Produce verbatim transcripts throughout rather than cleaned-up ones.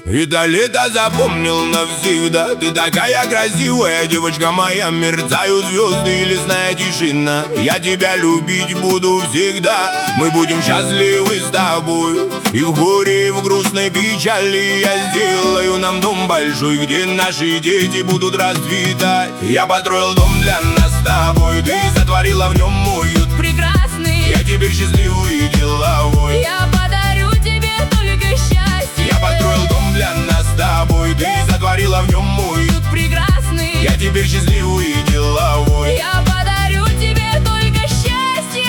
Это лето запомнил навсегда. Ты такая красивая, девочка моя. Мерцают звезды и лесная тишина. Я тебя любить буду всегда. Мы будем счастливы с тобой. И в горе, и в грустной печали. Я сделаю нам дом большой, где наши дети будут расцветать. Я построил дом для нас с тобой. Ты сотворила в нем уют прекрасный. Я теперь счастливый и деловой. Я подарю тебе только счастье. Я построил дом для нас с тобой. Ты сотворила в нем уют прекрасный. Я теперь счастливый и деловой. Я подарю тебе только счастье.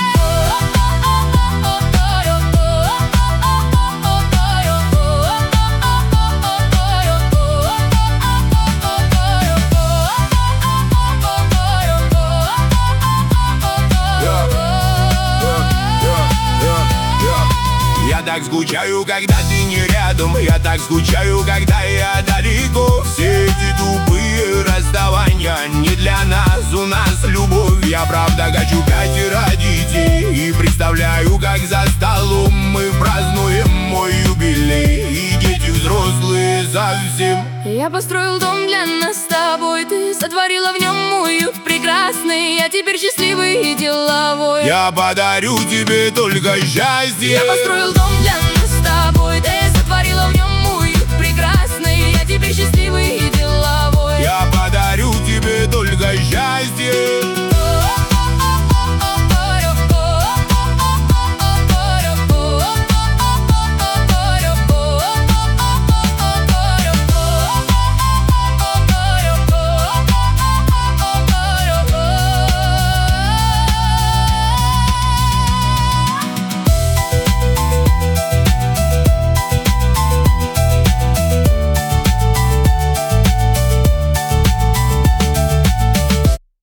Я так скучаю, когда ты не рядом. Я так скучаю, когда я далеко. Все эти тупые расставания не для нас, у нас любовь. Я правда хочу пятеро детей. И представляю, как за столом мы празднуем мой юбилей. И дети взрослые совсем. Я построил дом для нас с тобой. Ты сотворила в нем уют прекрасный. Я теперь счастливый и деловой. Я подарю тебе только счастье. Я построил дом